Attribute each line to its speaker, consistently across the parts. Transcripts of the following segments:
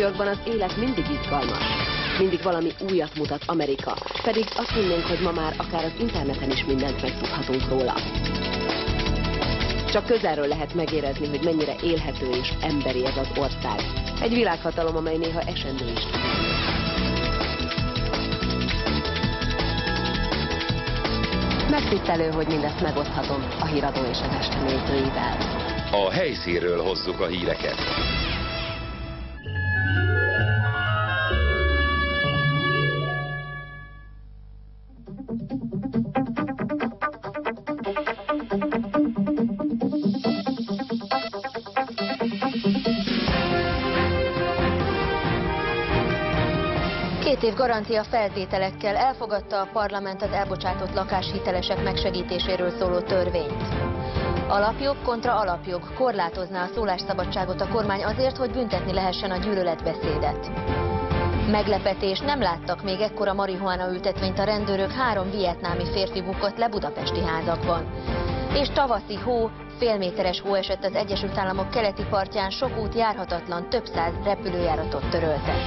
Speaker 1: Yorkban az élet mindig izgalmas. Mindig valami újat mutat Amerika, pedig azt hinnénk, hogy ma már akár az interneten is mindent megtudhatunk róla. Csak közelről lehet megérezni, hogy mennyire élhető és emberi ez az ország. Egy világhatalom, amely néha esendő is tud. Megtisztelő, hogy mindezt megoszthatom a Híradó és az Este nézőivel.
Speaker 2: A helyszínről hozzuk a híreket.
Speaker 3: Két év garancia feltételekkel elfogadta a parlament az elbocsátott lakáshitelesek megsegítéséről szóló törvényt. Alapjog kontra alapjog korlátozná a szólásszabadságot a kormány azért, hogy büntetni lehessen a gyűlöletbeszédet. Meglepetés, nem láttak még ekkora marihuána ültetvényt a rendőrök, 3 vietnámi férfi bukott le budapesti házakban. És tavaszi hó, félméteres hó esett az Egyesült Államok keleti partján, sok út járhatatlan, több száz repülőjáratot töröltek.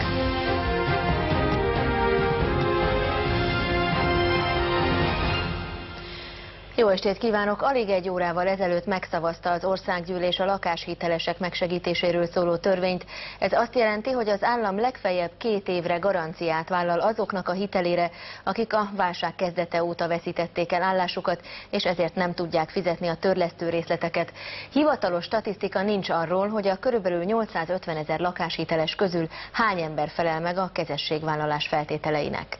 Speaker 3: Jó estét kívánok! Alig egy órával ezelőtt megszavazta az országgyűlés a lakáshitelesek megsegítéséről szóló törvényt. Ez azt jelenti, hogy az állam legfeljebb 2 évre garanciát vállal azoknak a hitelére, akik a válság kezdete óta veszítették el állásukat, és ezért nem tudják fizetni a törlesztő részleteket. Hivatalos statisztika nincs arról, hogy a körülbelül 850 000 lakáshiteles közül hány ember felel meg a kezességvállalás feltételeinek.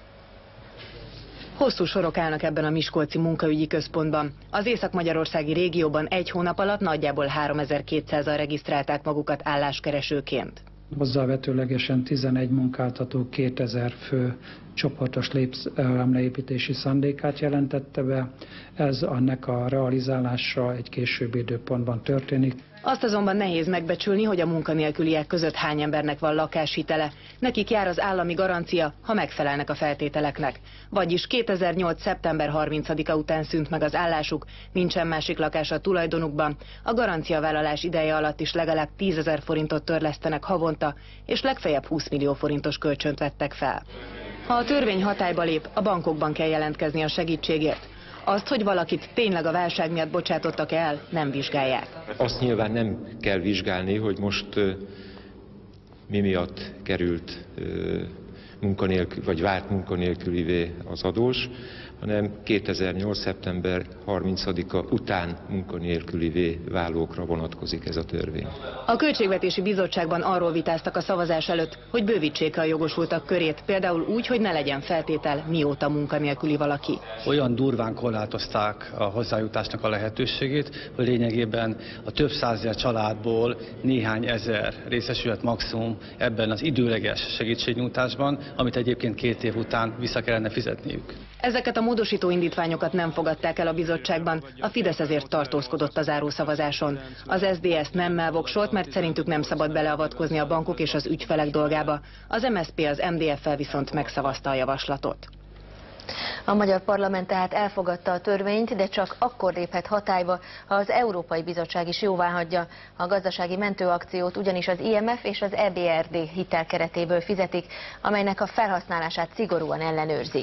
Speaker 4: Hosszú sorok állnak ebben a miskolci munkaügyi központban. Az észak-magyarországi régióban egy hónap alatt nagyjából 3200-an regisztrálták magukat álláskeresőként.
Speaker 5: Hozzávetőlegesen 11 munkáltató 2000 fő csoportos létszámleépítési szándékát jelentette be. Ez annak a realizálása egy későbbi időpontban történik.
Speaker 4: Azt azonban nehéz megbecsülni, hogy a munkanélküliek között hány embernek van lakáshitele. Nekik jár az állami garancia, ha megfelelnek a feltételeknek. Vagyis 2008. szeptember 30-a után szűnt meg az állásuk, nincsen másik lakás a tulajdonukban, a garanciavállalás ideje alatt is legalább 10 000 forintot törlesztenek havonta, és legfeljebb 20 millió forintos kölcsönt vettek fel. Ha a törvény hatályba lép, a bankokban kell jelentkezni a segítségért. Azt, hogy valakit tényleg a válság miatt bocsátottak el, nem vizsgálják.
Speaker 6: Azt nyilván nem kell vizsgálni, hogy most mi miatt került munkanélkül, vagy vált munkanélkülivé az adós, hanem 2008. szeptember 30-a után munkanélkülivé válókra vonatkozik ez a törvény.
Speaker 4: A Költségvetési Bizottságban arról vitáztak a szavazás előtt, hogy bővítsék a jogosultak körét, például úgy, hogy ne legyen feltétel, mióta munkanélküli valaki.
Speaker 7: Olyan durván korlátozták a hozzájutásnak a lehetőségét, hogy lényegében a több százezer családból néhány ezer részesülhet maximum ebben az időleges segítségnyújtásban, amit egyébként 2 év után vissza kellene fizetniük.
Speaker 4: Ezeket a módosító indítványokat nem fogadták el a bizottságban, a Fidesz ezért tartózkodott a zárószavazáson. Az SZDSZ nemmel voksolt, mert szerintük nem szabad beleavatkozni a bankok és az ügyfelek dolgába. Az MSZP az MDF-fel viszont megszavazta a javaslatot.
Speaker 3: A magyar parlament tehát elfogadta a törvényt, de csak akkor léphet hatályba, ha az Európai Bizottság is jóváhagyja. A gazdasági mentőakciót ugyanis az IMF és az EBRD hitel keretéből fizetik, amelynek a felhasználását szigorúan ellenőrzik.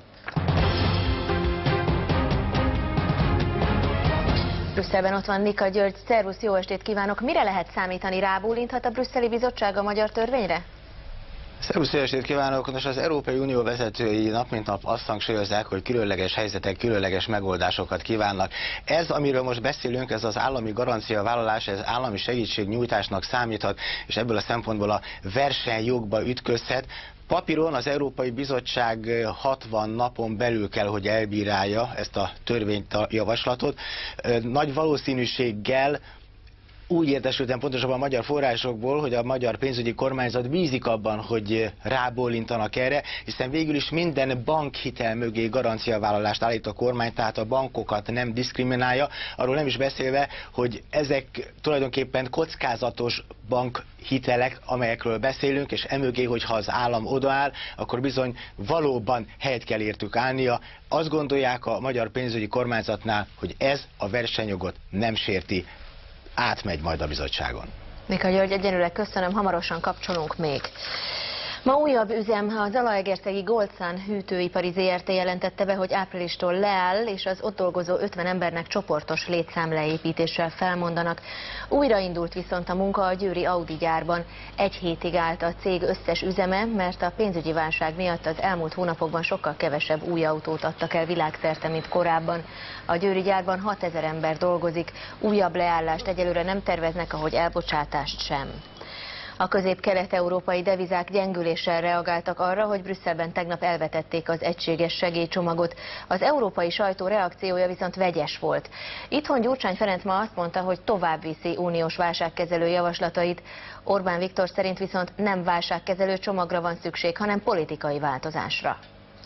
Speaker 3: Brüsszelben ott van Nika György. Szervusz, jó estét kívánok! Mire lehet számítani, rábólinthat a brüsszeli bizottság a magyar törvényre?
Speaker 8: Szervusz, jó estét kívánok! Nos, az Európai Unió vezetői nap mint nap azt hangsúlyozzák, hogy különleges helyzetek, különleges megoldásokat kívánnak. Ez, amiről most beszélünk, ez az állami garancia vállalás, ez állami segítségnyújtásnak számíthat, és ebből a szempontból a versenyjogba ütközhet. Papíron az Európai Bizottság 60 napon belül kell, hogy elbírálja ezt a törvényjavaslatot. Nagy valószínűséggel úgy értesültem pontosabban a magyar forrásokból, hogy a magyar pénzügyi kormányzat bízik abban, hogy rábólintanak erre, hiszen végül is minden bankhitel mögé garanciavállalást állít a kormány, tehát a bankokat nem diszkriminálja, arról nem is beszélve, hogy ezek tulajdonképpen kockázatos bankhitelek, amelyekről beszélünk, és emögé, hogyha az állam odaáll, akkor bizony valóban helyet kell értük állnia. Azt gondolják a magyar pénzügyi kormányzatnál, hogy ez a versenyjogot nem sérti. Átmegy majd a bizottságon.
Speaker 3: Mika György, egyelőre köszönöm, hamarosan kapcsolunk még. Ma újabb üzem, a zalaegerszegi Goldsun hűtőipari ZRT jelentette be, hogy áprilistól leáll, és az ott dolgozó 50 embernek csoportos létszámleépítéssel felmondanak. Újraindult viszont a munka a győri Audi gyárban. Egy hétig állt a cég összes üzeme, mert a pénzügyi válság miatt az elmúlt hónapokban sokkal kevesebb új autót adtak el világszerte, mint korábban. A győri gyárban 6000 ember dolgozik, újabb leállást egyelőre nem terveznek, ahogy elbocsátást sem. A közép-kelet-európai devizák gyengüléssel reagáltak arra, hogy Brüsszelben tegnap elvetették az egységes segélycsomagot. Az európai sajtó reakciója viszont vegyes volt. Itthon Gyurcsány Ferenc ma azt mondta, hogy tovább viszi uniós válságkezelő javaslatait. Orbán Viktor szerint viszont nem válságkezelő csomagra van szükség, hanem politikai változásra.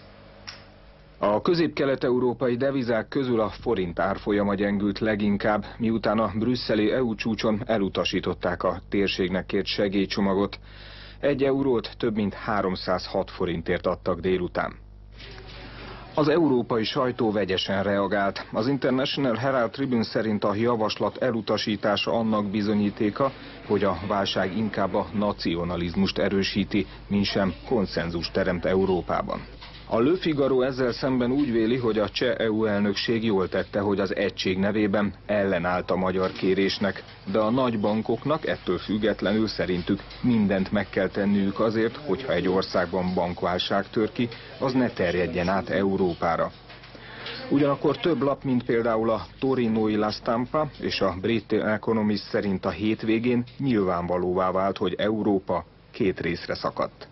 Speaker 9: A közép-kelet-európai devizák közül a forint árfolyama gyengült leginkább, miután a brüsszeli EU csúcson elutasították a térségnek kért segélycsomagot. 1 eurót több mint 306 forintért adtak délután. Az európai sajtó vegyesen reagált. Az International Herald Tribune szerint a javaslat elutasítása annak bizonyítéka, hogy a válság inkább a nacionalizmust erősíti, mintsem konszenzust teremt Európában. A Le Figaro ezzel szemben úgy véli, hogy a cseh EU elnökség jól tette, hogy az egység nevében ellenállt a magyar kérésnek, de a nagybankoknak ettől függetlenül szerintük mindent meg kell tenniük azért, hogyha egy országban bankválság tör ki, az ne terjedjen át Európára. Ugyanakkor több lap, mint például a Torinoi La Stampa és a brit Economist szerint a hétvégén nyilvánvalóvá vált, hogy Európa két részre szakadt.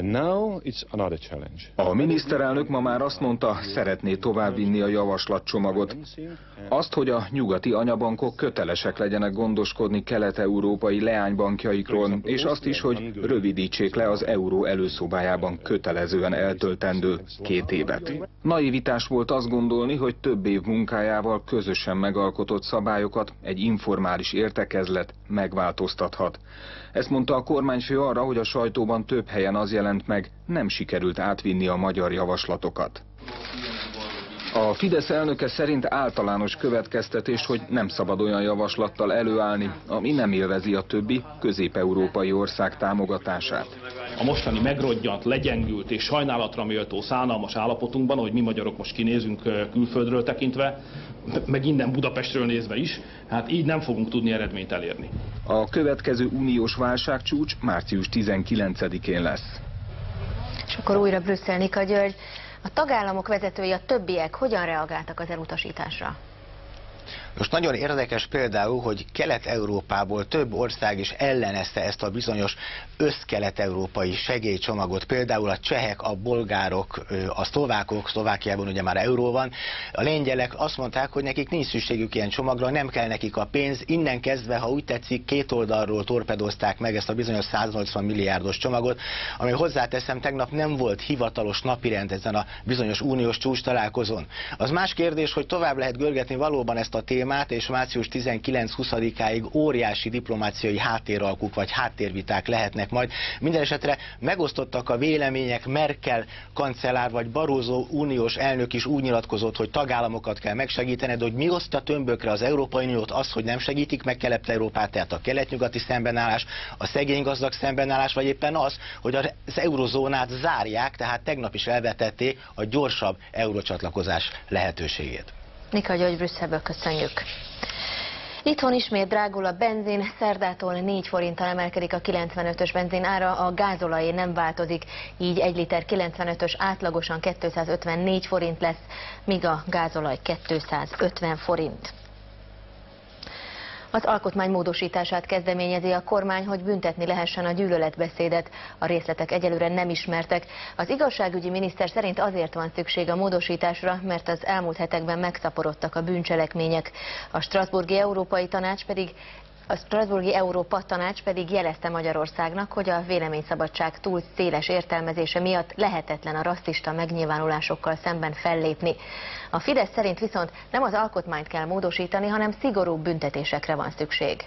Speaker 9: A miniszterelnök ma már azt mondta, szeretné továbbvinni a javaslatcsomagot. Azt, hogy a nyugati anyabankok kötelesek legyenek gondoskodni kelet-európai leánybankjaikról, és azt is, hogy rövidítsék le az euró előszobájában kötelezően eltöltendő 2 évet. Naivitás volt azt gondolni, hogy több év munkájával közösen megalkotott szabályokat egy informális értekezlet megváltoztathat. Ezt mondta a kormányfő arra, hogy a sajtóban több helyen az jelent meg, nem sikerült átvinni a magyar javaslatokat. A Fidesz elnöke szerint általános következtetés, hogy nem szabad olyan javaslattal előállni, ami nem élvezi a többi közép-európai ország támogatását.
Speaker 10: A mostani megrodjant, legyengült és sajnálatra méltó szánalmas állapotunkban, hogy mi magyarok most kinézünk külföldről tekintve, meg innen Budapestről nézve is, hát így nem fogunk tudni eredményt elérni.
Speaker 9: A következő uniós válságcsúcs március 19-én lesz.
Speaker 3: És akkor újra Brüsszel, Nika György. A tagállamok vezetői, a többiek hogyan reagáltak az elutasításra?
Speaker 8: Most nagyon érdekes például, hogy Kelet-Európából több ország is ellenezte ezt a bizonyos összkelet-európai segélycsomagot. Például a csehek, a bolgárok, a szlovákok, Szlovákiában ugye már euró van, a lengyelek azt mondták, hogy nekik nincs szükségük ilyen csomagra, nem kell nekik a pénz. Innen kezdve, ha úgy tetszik, két oldalról torpedozták meg ezt a bizonyos 180 milliárdos csomagot, ami hozzáteszem, tegnap nem volt hivatalos napirend ezen a bizonyos uniós csúcs találkozón. Az más kérdés, hogy tovább lehet görgetni valóban ezt a témát, és március 19-20-áig óriási diplomáciai háttéralkuk vagy háttérviták lehetnek majd. Minden esetre megosztottak a vélemények, Merkel kancellár vagy Barroso uniós elnök is úgy nyilatkozott, hogy tagállamokat kell megsegíteni, de hogy mi osztja tömbökre az Európai Uniót, az, hogy nem segítik meg Kelet-Európát, tehát a kelet-nyugati szembenállás, a szegény-gazdag szembenállás, vagy éppen az, hogy az eurozónát zárják, tehát tegnap is elvetették a gyorsabb eurócsatlakozás lehetőségét.
Speaker 3: Nika György, Brüsszelből köszönjük. Itthon ismét drágul a benzin, szerdától 4 forinttal emelkedik a 95-ös benzin ára, a gázolajé nem változik, így 1 liter 95-ös átlagosan 254 forint lesz, míg a gázolaj 250 forint. Az alkotmány módosítását kezdeményezi a kormány, hogy büntetni lehessen a gyűlöletbeszédet. A részletek egyelőre nem ismertek. Az igazságügyi miniszter szerint azért van szükség a módosításra, mert az elmúlt hetekben megszaporodtak a bűncselekmények. A Strasbourgi Európa Tanács pedig jelezte Magyarországnak, hogy a véleményszabadság túl széles értelmezése miatt lehetetlen a rasszista megnyilvánulásokkal szemben fellépni. A Fidesz szerint viszont nem az alkotmányt kell módosítani, hanem szigorúbb büntetésekre van szükség.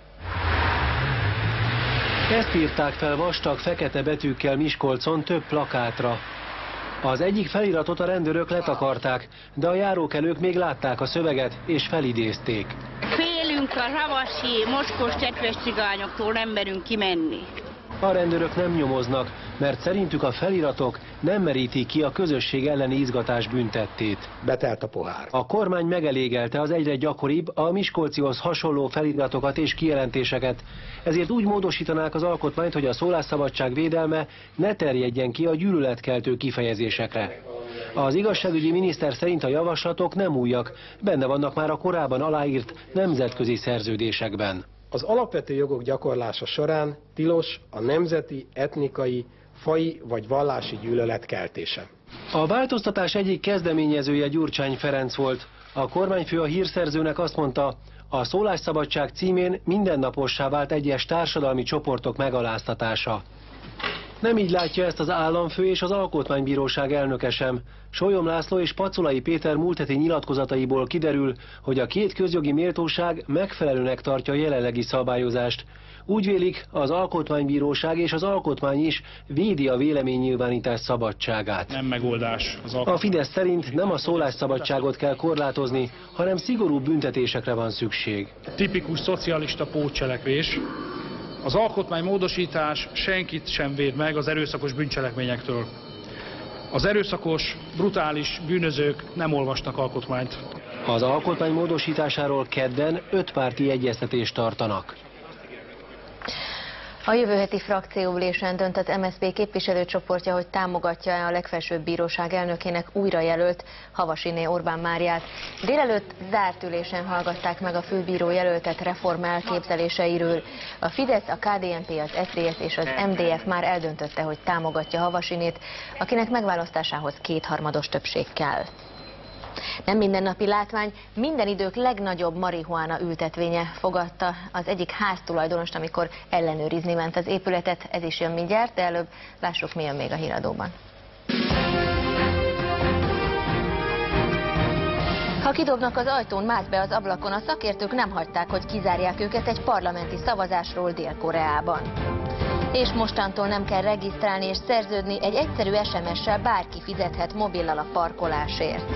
Speaker 11: Ezt írták fel vastag fekete betűkkel Miskolcon több plakátra. Az egyik feliratot a rendőrök letakarták, de a járókelők még látták a szöveget és felidézték.
Speaker 12: Félünk nekünk a havasi, mocskos, csetves cigányoktól nem merünk kimenni.
Speaker 11: A rendőrök nem nyomoznak, mert szerintük a feliratok nem merítik ki a közösség elleni izgatás büntettét.
Speaker 13: Betelt a pohár.
Speaker 11: A kormány megelégelte az egyre gyakoribb, a miskolcihoz hasonló feliratokat és kijelentéseket, ezért úgy módosítanák az alkotmányt, hogy a szólásszabadság védelme ne terjedjen ki a gyűlöletkeltő kifejezésekre. Az igazságügyi miniszter szerint a javaslatok nem újak, benne vannak már a korábban aláírt nemzetközi szerződésekben.
Speaker 13: Az alapvető jogok gyakorlása során tilos a nemzeti, etnikai, faji vagy vallási gyűlölet keltése.
Speaker 11: A változtatás egyik kezdeményezője Gyurcsány Ferenc volt. A kormányfő a hírszerzőnek azt mondta, a szólásszabadság címén mindennapossá vált egyes társadalmi csoportok megaláztatása. Nem így látja ezt az államfő és az Alkotmánybíróság elnöke sem. Sólyom László és Paculai Péter múlt heti nyilatkozataiból kiderül, hogy a két közjogi méltóság megfelelőnek tartja a jelenlegi szabályozást. Úgy vélik, az Alkotmánybíróság és az alkotmány is védi a véleménynyilvánítás szabadságát.
Speaker 10: Nem megoldás.
Speaker 11: A Fidesz szerint nem a szólásszabadságot kell korlátozni, hanem szigorú büntetésekre van szükség.
Speaker 14: Tipikus szocialista pótcselekvés. Az alkotmánymódosítás senkit sem véd meg az erőszakos bűncselekményektől. Az erőszakos, brutális bűnözők nem olvasnak alkotmányt.
Speaker 11: Az alkotmány módosításáról kedden 5 párti egyeztetést tartanak.
Speaker 3: A jövő heti frakcióülésen dönt az MSZP képviselőcsoportja, hogy támogatja-e a legfelsőbb bíróság elnökének újrajelölt Havasiné Orbán Máriát. Délelőtt zárt ülésen hallgatták meg a főbíró jelöltet reform elképzeléseiről. A Fidesz, a KDNP, az SZDSZ és az MDF már eldöntötte, hogy támogatja Havasinét, akinek megválasztásához 2/3 többség kell. Nem mindennapi látvány, minden idők legnagyobb marihuána ültetvénye fogadta az egyik háztulajdonost, amikor ellenőrizni ment az épületet. Ez is jön mindjárt, de előbb lássuk, mi jön még a híradóban. Ha kidobnak az ajtón, mász be az ablakon, a szakértők nem hagyták, hogy kizárják őket egy parlamenti szavazásról Dél-Koreában. És mostantól nem kell regisztrálni és szerződni, egy egyszerű SMS-sel bárki fizethet mobillal a parkolásért.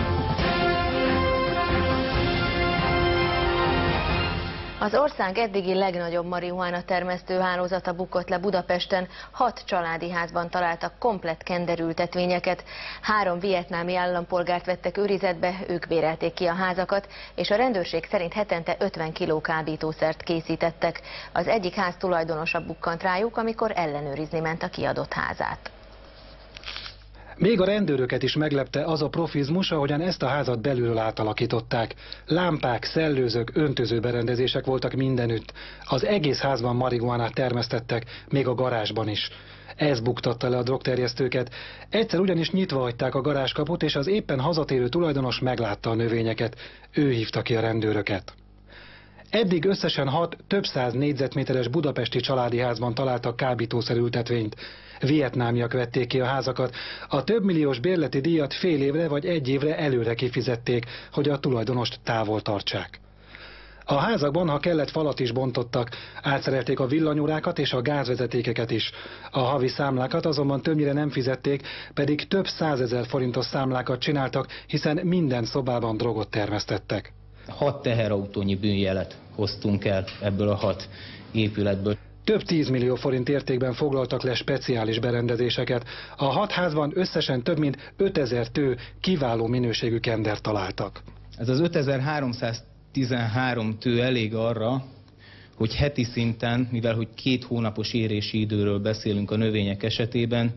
Speaker 3: Az ország eddigi legnagyobb marihuána termesztő hálózata bukott le Budapesten. 6 családi házban találtak komplett kenderültetvényeket. 3 vietnámi állampolgárt vettek őrizetbe, ők bérelték ki a házakat, és a rendőrség szerint hetente 50 kg kábítószert készítettek. Az egyik ház tulajdonosa bukkant rájuk, amikor ellenőrizni ment a kiadott házát.
Speaker 15: Még a rendőröket is meglepte az a profizmus, ahogyan ezt a házat belülről átalakították. Lámpák, szellőzők, öntözőberendezések voltak mindenütt. Az egész házban marihuánát termesztettek, még a garázsban is. Ez buktatta le a drogterjesztőket. Egyszer ugyanis nyitva hagyták a garázskaput, és az éppen hazatérő tulajdonos meglátta a növényeket. Ő hívta ki a rendőröket. Eddig összesen 6 több száz négyzetméteres budapesti családi házban találtak kábítószerültetvényt. Vietnámiak vették ki a házakat. A több milliós bérleti díjat fél évre vagy 1 évre előre kifizették, hogy a tulajdonost távol tartsák. A házakban, ha kellett, falat is bontottak, átszerelték a villanyórákat és a gázvezetékeket is. A havi számlákat azonban többnyire nem fizették, pedig több 100 000 forintos számlákat csináltak, hiszen minden szobában drogot termesztettek.
Speaker 16: 6 teherautónyi bűnjelet hoztunk el ebből a 6 épületből.
Speaker 15: Több 10 millió forint értékben foglaltak le speciális berendezéseket. A 6 házban összesen több mint 5000 tő kiváló minőségű kendert találtak.
Speaker 16: Ez az 5313 tő elég arra, hogy heti szinten, mivel hogy 2 hónapos érési időről beszélünk a növények esetében,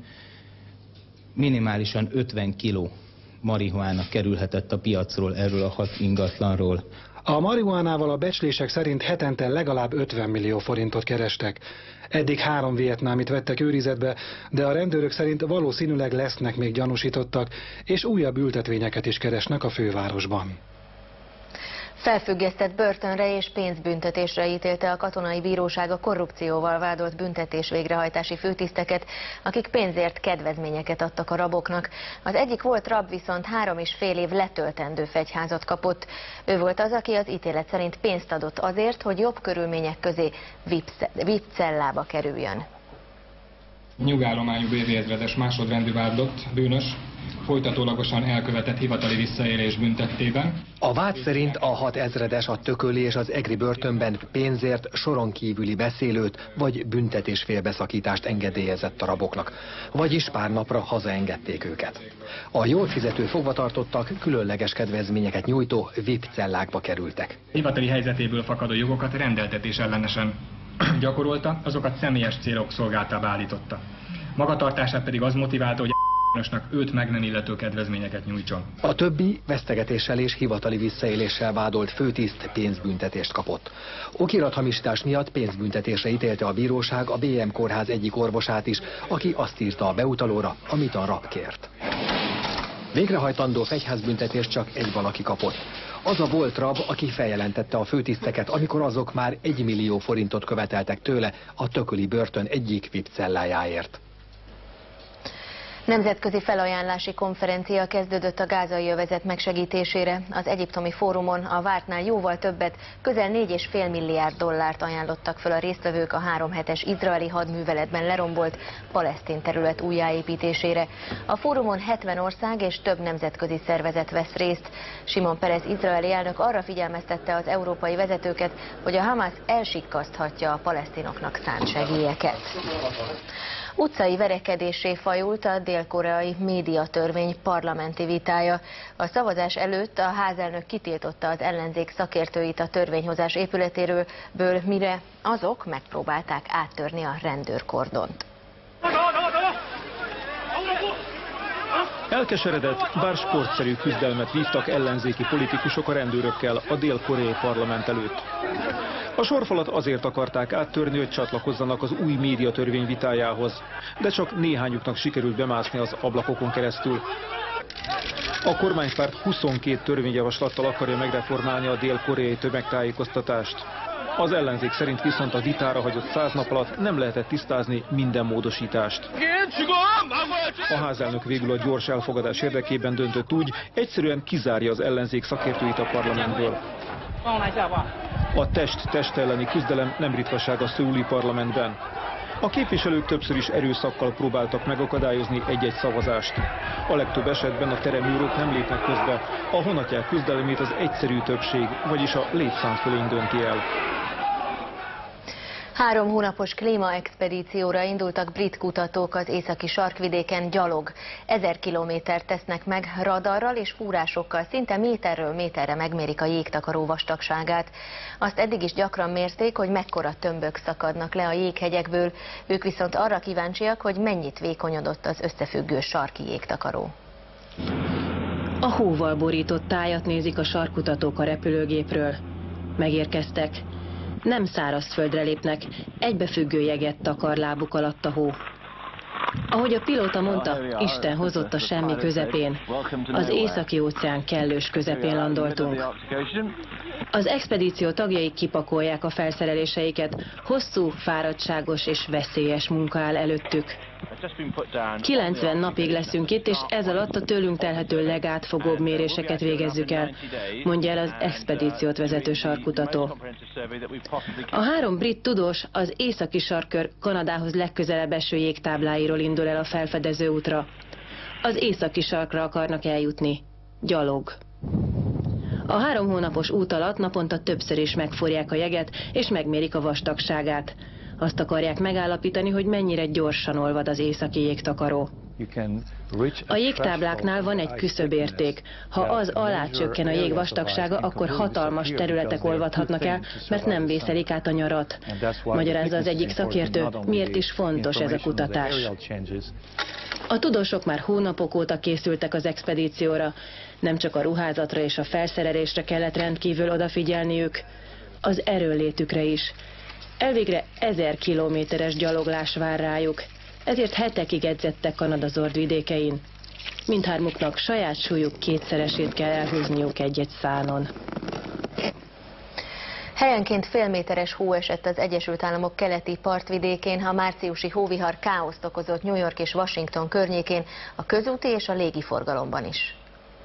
Speaker 16: minimálisan 50 kg marihuána kerülhetett a piacról erről a 6 ingatlanról.
Speaker 15: A marihuánával a becslések szerint hetente legalább 50 millió forintot kerestek. Eddig 3 vietnámit vettek őrizetbe, de a rendőrök szerint valószínűleg lesznek még gyanúsítottak, és újabb ültetvényeket is keresnek a fővárosban.
Speaker 3: Felfüggesztett börtönre és pénzbüntetésre ítélte a katonai bíróság a korrupcióval vádolt büntetés végrehajtási főtiszteket, akik pénzért kedvezményeket adtak a raboknak. Az egyik volt rab viszont 3,5 év letöltendő fegyházat kapott. Ő volt az, aki az ítélet szerint pénzt adott azért, hogy jobb körülmények közé VIP cellába kerüljön.
Speaker 17: Nyugállományú BV ezredes másodrendű vádlott bűnös folytatólagosan elkövetett hivatali visszaélés büntettében.
Speaker 15: A vád szerint a 6 ezredes a Tököli és az Egri börtönben pénzért soron kívüli beszélőt vagy büntetés félbeszakítást engedélyezett a raboknak, vagyis pár napra hazaengedték őket. A jól fizető fogvatartottak különleges kedvezményeket nyújtó VIP cellákba kerültek.
Speaker 17: Hivatali helyzetéből fakadó jogokat rendeltetés ellenesen gyakorolta, azokat személyes célok szolgáltába állította. Magatartását pedig az motiválta, hogy őt meg nem illető kedvezményeket nyújtson. A
Speaker 15: többi vesztegetéssel és hivatali visszaéléssel vádolt főtiszt pénzbüntetést kapott. Okirathamisítás miatt pénzbüntetésre ítélte a bíróság a BM kórház egyik orvosát is, aki azt írta a beutalóra, amit a rab kért. Végrehajtandó fegyházbüntetést csak egy valaki kapott. Az a volt rab, aki feljelentette a főtiszteket, amikor azok már 1 millió forintot követeltek tőle a Tököli börtön egyik VIP cellájáért.
Speaker 3: Nemzetközi felajánlási konferencia kezdődött a gázai övezet megsegítésére. Az egyiptomi fórumon a vártnál jóval többet, közel 4,5 milliárd dollárt ajánlottak föl a résztvevők a 3 hetes izraeli hadműveletben lerombolt palesztin terület újjáépítésére. A fórumon 70 ország és több nemzetközi szervezet vesz részt. Simon Peres izraeli elnök arra figyelmeztette az európai vezetőket, hogy a Hamász elsikkaszthatja a palesztinoknak szánt segélyeket. Utcai verekedéssé fajult a dél-koreai médiatörvény parlamenti vitája. A szavazás előtt a házelnök kitiltotta az ellenzék szakértőit a törvényhozás épületéről, mire azok megpróbálták áttörni a rendőrkordont.
Speaker 18: Elkeseredett, bár sportszerű küzdelmet vívtak ellenzéki politikusok a rendőrökkel a dél-koreai parlament előtt. A sorfalat azért akarták áttörni, hogy csatlakozzanak az új médiatörvény vitájához, de csak néhányuknak sikerült bemászni az ablakokon keresztül. A kormánypárt 22 törvényjavaslattal akarja megreformálni a dél-koreai tömegtájékoztatást. Az ellenzék szerint viszont a vitára hagyott 100 nap alatt nem lehetett tisztázni minden módosítást. A házelnök végül a gyors elfogadás érdekében döntött úgy, egyszerűen kizárja az ellenzék szakértőit a parlamentből. A test elleni küzdelem nem ritkaság a szöuli parlamentben. A képviselők többször is erőszakkal próbáltak megakadályozni egy-egy szavazást. A legtöbb esetben a teremőrök nem lépnek közbe, a honatják küzdelmét az egyszerű többség, vagyis a létszám fölény dönti el.
Speaker 3: 3 hónapos klímaexpedícióra indultak brit kutatók az északi sarkvidéken gyalog. 1000 kilométert tesznek meg radarral és fúrásokkal, szinte méterről méterre megmérik a jégtakaró vastagságát. Azt eddig is gyakran mérték, hogy mekkora tömbök szakadnak le a jéghegyekből, ők viszont arra kíváncsiak, hogy mennyit vékonyodott az összefüggő sarki jégtakaró.
Speaker 19: A hóval borított tájat nézik a sarkkutatók a repülőgépről. Megérkeztek. Nem szárazföldre lépnek, egybefüggő jeget takar lábuk alatt a hó. Ahogy a pilóta mondta, Isten hozott a semmi közepén. Az Északi-óceán kellős közepén landoltunk. Az expedíció tagjai kipakolják a felszereléseiket, hosszú, fáradtságos és veszélyes munka áll előttük. 90 napig leszünk itt, és ez alatt a tőlünk telhető legátfogóbb méréseket végezzük el, mondja el az expedíciót vezető sarkkutató. A 3 brit tudós az északi sarkkör Kanadához legközelebb eső jégtábláiról indul el a felfedező útra. Az északi sarkra akarnak eljutni. Gyalog. A 3 hónapos út alatt naponta többször is megforják a jeget, és megmérik a vastagságát. Azt akarják megállapítani, hogy mennyire gyorsan olvad az északi jégtakaró. A jégtábláknál van egy küszöbérték. Ha az alá csökken a jég vastagsága, akkor hatalmas területek olvadhatnak el, mert nem vészelik át a nyarat. Magyarázza az egyik szakértő, miért is fontos ez a kutatás. A tudósok már hónapok óta készültek az expedícióra. Nem csak a ruházatra és a felszerelésre kellett rendkívül odafigyelniük, az erőnlétükre is. Elvégre 1000 kilométeres gyaloglás vár rájuk, ezért hetekig edzettek Kanada zordvidékein. Mindhármuknak saját súlyuk 2-szeresét kell elhúzniuk egy-egy szánon.
Speaker 3: Helyenként félméteres hó esett az Egyesült Államok keleti partvidékén, a márciusi hóvihar káoszt okozott New York és Washington környékén, a közúti és a légiforgalomban is.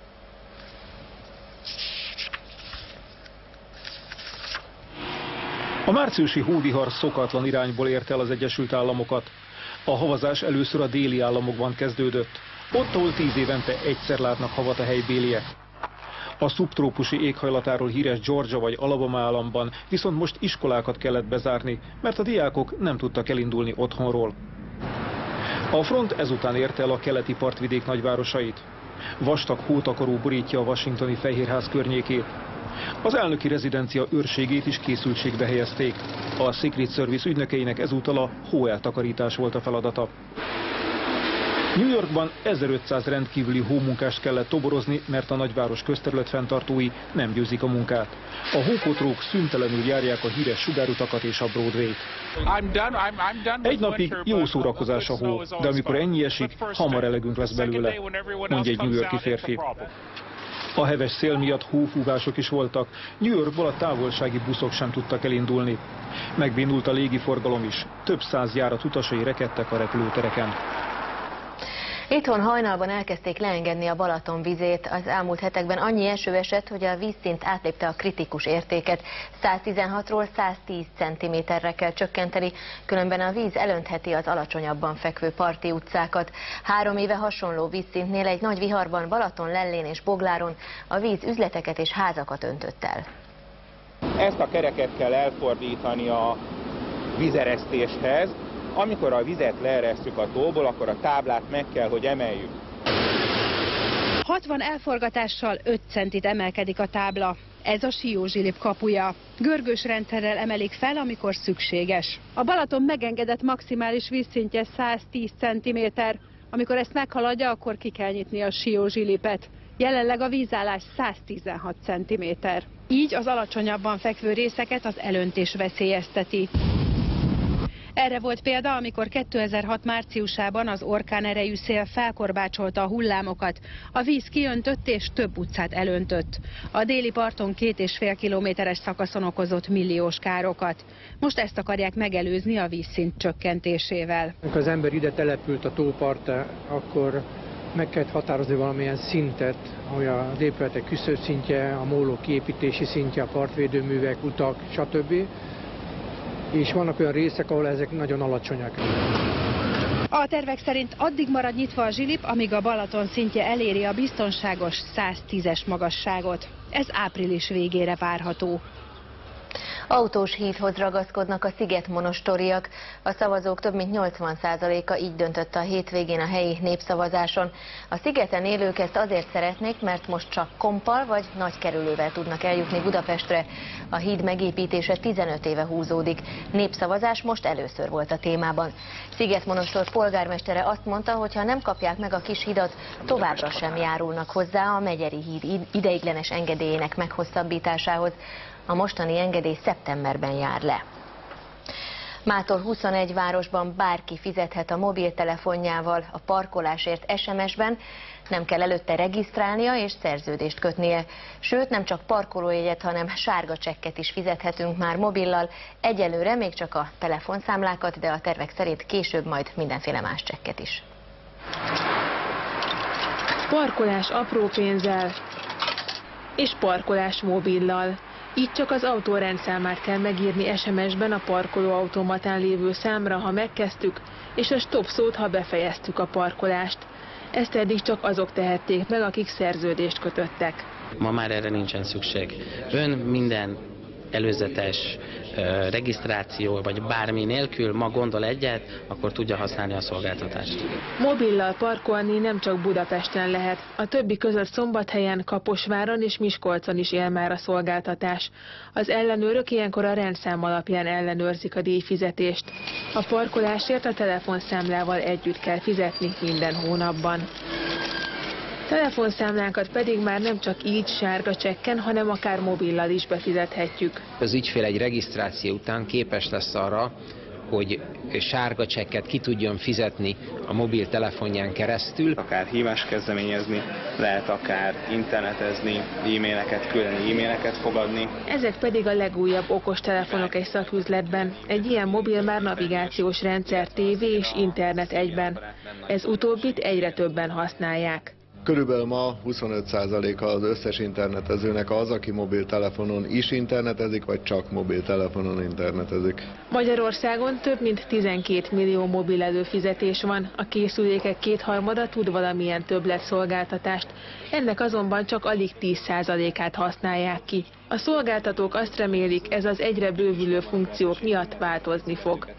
Speaker 18: A márciusi hóvihar szokatlan irányból érte el az Egyesült Államokat. A havazás először a déli államokban kezdődött. Ott, ahol 10 évente egyszer látnak havat a helybéliek. A szubtrópusi éghajlatáról híres Georgia vagy Alabama államban viszont most iskolákat kellett bezárni, mert a diákok nem tudtak elindulni otthonról. A front ezután érte el a keleti partvidék nagyvárosait. Vastag hótakaró borítja a washingtoni Fehérház környékét. Az elnöki rezidencia őrségét is készültségbe helyezték. A Secret Service ügynökeinek ezúttal a hóeltakarítás volt a feladata. New Yorkban 1500 rendkívüli hómunkást kellett toborozni, mert a nagyváros közterület fenntartói nem győzik a munkát. A hókotrók szüntelenül járják a híres sugárutakat és a Broadway-t. Egy napig jó szórakozás a hó, de amikor ennyi esik, hamar elegünk lesz belőle, mondja egy New York-i férfi. A heves szél miatt hófúvások is voltak, New Yorkból a távolsági buszok sem tudtak elindulni. Megbénult a légiforgalom is, több száz járat utasai rekedtek a repülőtereken.
Speaker 3: Itthon hajnalban elkezdték leengedni a Balaton vizét. Az elmúlt hetekben annyi eső esett, hogy a vízszint átlépte a kritikus értéket. 116-ról 110 cm-re kell csökkenteni, különben a víz elöntheti az alacsonyabban fekvő parti utcákat. 3 éve hasonló vízszintnél egy nagy viharban Balaton, Lellén és Bogláron a víz üzleteket és házakat öntött el.
Speaker 20: Ezt a kereket kell elfordítani a vízeresztéshez. Amikor a vizet leeresztjük a tóból, akkor a táblát meg kell, hogy emeljük.
Speaker 21: 60 elforgatással 5 centit emelkedik a tábla. Ez a Siózsilip kapuja. Görgős rendszerrel emelik fel, amikor szükséges. A Balaton megengedett maximális vízszintje 110 cm. Amikor ezt meghaladja, akkor ki kell nyitni a Siózsilipet. Jelenleg a vízállás 116 cm. Így az alacsonyabban fekvő részeket az elöntés veszélyezteti. Erre volt példa, amikor 2006 márciusában az orkán erejű szél felkorbácsolta a hullámokat. A víz kiöntött és több utcát elöntött. A déli parton 2,5 kilométeres szakaszon okozott milliós károkat. Most ezt akarják megelőzni a vízszint csökkentésével.
Speaker 22: Amikor az ember ide települt a tópartra, akkor meg kellett határozni valamilyen szintet, hogy az épületek küszöbszintje, a móló kiépítési szintje, a partvédőművek, utak, stb. És vannak olyan részek, ahol ezek nagyon alacsonyak.
Speaker 21: A tervek szerint addig marad nyitva a zsilip, amíg a Balaton szintje eléri a biztonságos 110-es magasságot. Ez április végére várható.
Speaker 3: Autós hídhoz ragaszkodnak a szigetmonostoriak. A szavazók több mint 80%-a így döntött a hétvégén a helyi népszavazáson. A szigeten élők ezt azért szeretnék, mert most csak kompal vagy nagy kerülővel tudnak eljutni Budapestre. A híd megépítése 15 éve húzódik. Népszavazás most először volt a témában. Szigetmonostor polgármestere azt mondta, hogy ha nem kapják meg a kis hidat, továbbra sem járulnak hozzá a Megyeri híd ideiglenes engedélyének meghosszabbításához. A mostani engedély szeptemberben jár le. Mától 21 városban bárki fizethet a mobiltelefonjával a parkolásért SMS-ben, nem kell előtte regisztrálnia és szerződést kötnie. Sőt, nem csak parkolójegyet, hanem sárga csekket is fizethetünk már mobillal. Egyelőre még csak a telefonszámlákat, de a tervek szerint később majd mindenféle más csekket is.
Speaker 23: Parkolás apró pénzzel és parkolás mobillal. Így csak az autó rendszámát kell megírni SMS-ben a parkolóautomatán lévő számra, ha megkezdtük, és a stop szót, ha befejeztük a parkolást. Ezt eddig csak azok tehették meg, akik szerződést kötöttek.
Speaker 24: Ma már erre nincsen szükség. Ön minden előzetes regisztráció vagy bármi nélkül ma gondol egyet, akkor tudja használni a szolgáltatást.
Speaker 23: Mobillal parkolni nem csak Budapesten lehet. A többi között Szombathelyen, Kaposváron és Miskolcon is él már a szolgáltatás. Az ellenőrök ilyenkor a rendszám alapján ellenőrzik a díjfizetést. A parkolásért a telefonszámlával együtt kell fizetni minden hónapban. Telefonszámlánkat pedig már nem csak így sárga csekken, hanem akár mobillal is befizethetjük.
Speaker 25: Az ügyfél egy regisztráció után képes lesz arra, hogy sárga csekket ki tudjon fizetni a mobiltelefonján keresztül.
Speaker 26: Akár hívást kezdeményezni, lehet akár internetezni, e-maileket küldeni, e-maileket fogadni.
Speaker 23: Ezek pedig a legújabb okostelefonok egy szaküzletben. Egy ilyen mobil már navigációs rendszer, tévé és internet egyben. Ez utóbbit egyre többen használják.
Speaker 1: Körülbelül ma 25%-a az összes internetezőnek az, aki mobiltelefonon is internetezik, vagy csak mobiltelefonon internetezik.
Speaker 23: Magyarországon több mint 12 millió mobil előfizetés van, a készülékek kétharmada tud valamilyen többletszolgáltatást, ennek azonban csak alig 10%-át használják ki. A szolgáltatók azt remélik, ez az egyre bővülő funkciók miatt változni fog.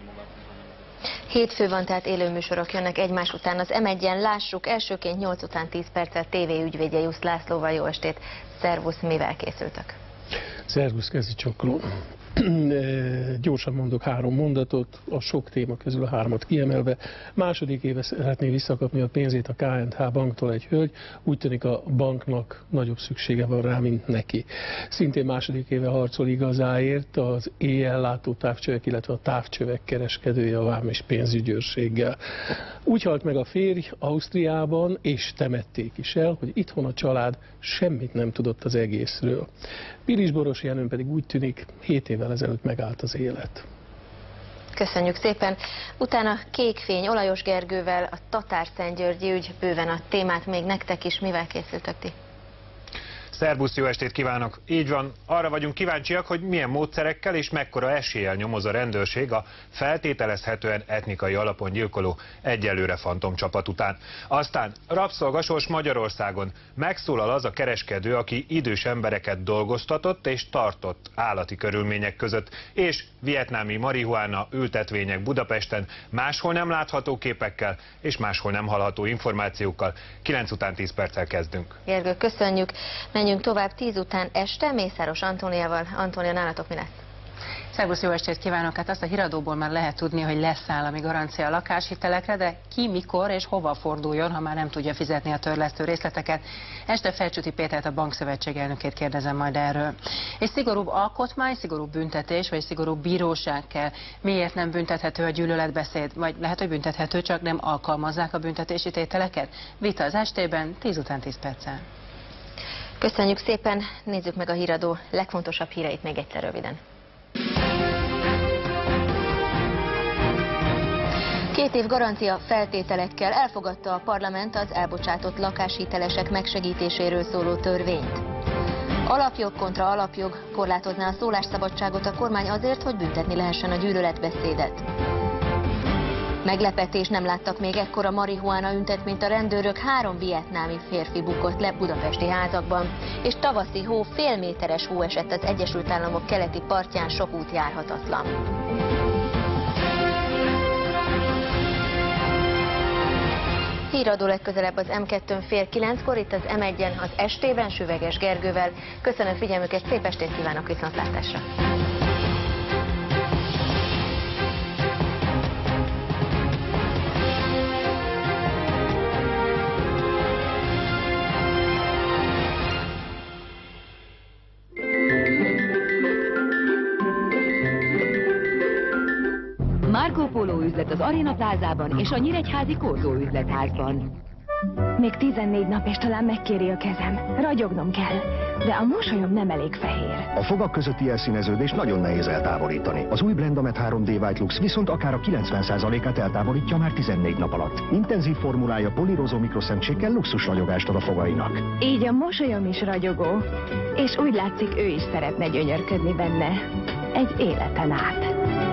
Speaker 3: Hétfő van, tehát élő műsorok jönnek egymás után az M1-en. Lássuk, elsőként 8 után 10 perccel TV ügyvédje Jusz Lászlóval. Jó estét! Szervusz, mivel készültek?
Speaker 2: Szervusz, Kezi Csakló. Gyorsan mondok 3 mondatot, a sok téma közül a 3-at kiemelve. Második éve szeretné visszakapni a pénzét a KNH banktól egy hölgy, úgy tűnik a banknak nagyobb szüksége van rá, mint neki. Szintén második éve harcol igazáért az éjjellátó távcsövek, illetve a távcsövek kereskedője a vám és pénzügyőrséggel. Úgy halt meg a férj Ausztriában, és temették is el, hogy itthon a család semmit nem tudott az egészről. Pilisboros Jenőn pedig úgy tűnik 7 évvel ezelőtt megállt az élet.
Speaker 3: Köszönjük szépen. Utána Kék fény Olajos Gergővel, a Tatárszentgyörgyi ügy, bőven a témát még nektek is. Mivel készültök ti?
Speaker 4: Szerbusz, jó estét kívánok! Így van, arra vagyunk kíváncsiak, hogy milyen módszerekkel és mekkora eséllyel nyomoz a rendőrség a feltételezhetően etnikai alapon gyilkoló egyelőre fantomcsapat után. Aztán rabszolgasors Magyarországon megszólal az a kereskedő, aki idős embereket dolgoztatott és tartott állati körülmények között, és vietnámi marihuána ültetvények Budapesten máshol nem látható képekkel és máshol nem hallható információkkal. 9 után 10 perccel kezdünk.
Speaker 3: Gergő, köszönjük. Menjünk tovább 10 után este Mészáros Antóniával. Antónia, nálatok mi lesz?
Speaker 5: Szervusz, jó estét kívánok! Hát azt a híradóból már lehet tudni, hogy lesz állami garancia a lakáshitelekre, de ki, mikor és hova forduljon, ha már nem tudja fizetni a törlesztő részleteket. Este Felcsúti Pétert, a Bankszövetség elnökét kérdezem majd erről. És szigorúbb alkotmány, szigorúbb büntetés, vagy szigorúbb bíróság kell. Miért nem büntethető a gyűlöletbeszéd? Vagy lehet, hogy büntethető, csak nem alkalmazzák a büntetési tételeket? Vita az estében, 10 után 10 perccel.
Speaker 3: Köszönjük szépen, nézzük meg a híradó legfontosabb híreit még egyszer röviden. 2 év garancia feltételekkel elfogadta a parlament az elbocsátott lakáshitelesek megsegítéséről szóló törvényt. Alapjog kontra alapjog, korlátozná a szólásszabadságot a kormány azért, hogy büntetni lehessen a gyűlöletbeszédet. Meglepetés, nem láttak még ekkora marihuána üntet, mint a rendőrök. 3 vietnámi férfi bukott le budapesti házakban, és tavaszi hó, félméteres hó esett az Egyesült Államok keleti partján, sok út járhatatlan. Híradó legközelebb az M2-n fél 9-kor, itt az M1-en az estében Süveges Gergővel. Köszönöm figyelmüket, szép estét kívánok, viszontlátásra!
Speaker 6: Marco Polo üzlet az Arena Plázában és a Nyíregyházi Korzó üzletházban.
Speaker 7: Még 14 nap és talán megkéri a kezem. Ragyognom kell, de a mosolyom nem elég fehér.
Speaker 27: A fogak közötti elszíneződést nagyon nehéz eltávolítani. Az új Blendamet 3D White Lux viszont akár a 90%-át eltávolítja már 14 nap alatt. Intenzív formulája polírozó mikroszemcsékkel luxus ragyogást ad a fogainak.
Speaker 7: Így a mosolyom is ragyogó, és úgy látszik, ő is szeretne gyönyörködni benne. Egy életen át.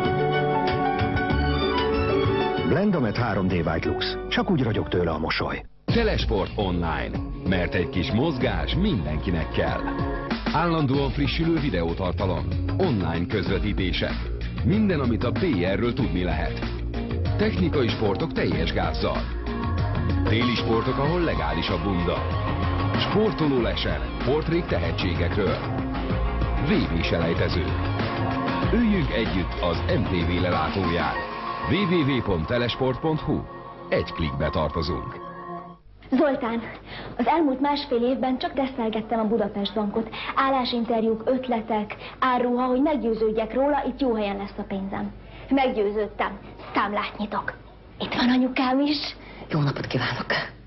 Speaker 27: Blendamet 3D White Lux. Csak úgy ragyog tőle a mosoly.
Speaker 28: Telesport Online, mert egy kis mozgás mindenkinek kell. Állandóan frissülő videótartalom, online közvetítések. Minden, amit a PR-ről tudni lehet. Technikai sportok teljes gázzal. Téli sportok, ahol legális a bunda. Sportoló lesen, portrék tehetségekről. VB-selejtező. Üljünk együtt az MTV lelátóján. www.telesport.hu. Egy klikbe tartozunk.
Speaker 7: Zoltán, az elmúlt másfél évben csak tesztelgettem a Budapest Bankot. Állásinterjúk, ötletek, árruha, hogy meggyőződjek róla, itt jó helyen lesz a pénzem. Meggyőződtem. Számlát nyitok. Itt van anyukám is.
Speaker 29: Jó napot kívánok!